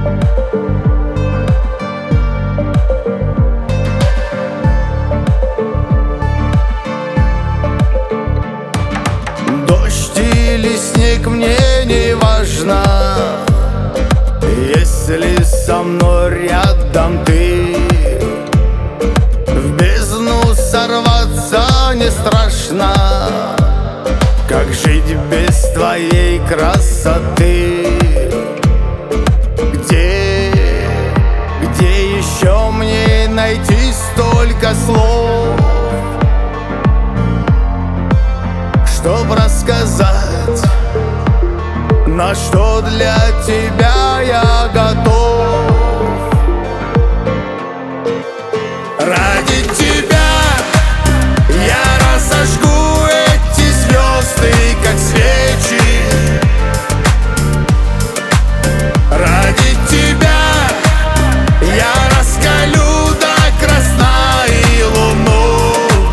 Дождь или снег, мне не важно, если со мной рядом ты. В бездну сорваться не страшно, как жить без твоей красоты? Где еще мне найти столько слов, чтоб рассказать, на что для тебя я готов? Ради тебя я разожгу эти звезды, как свечи. Ради тебя я раскалю до красна и луну.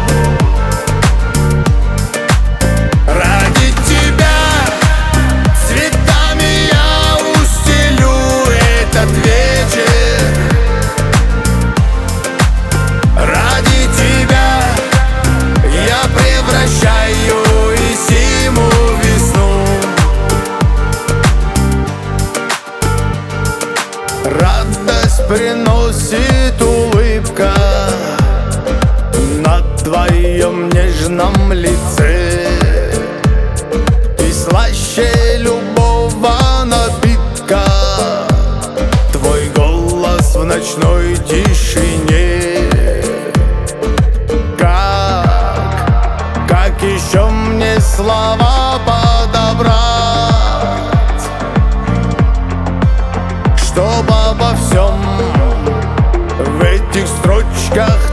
Ради тебя цветами я устелю этот вечер. Ради тебя я превращаю и зиму в весну. Радость приносит улыбка на твоем нежном лице, и слаще любого напитка твой голос в ночной тишине. Как еще мне слова подобрать, чтоб обо всем в этих строчках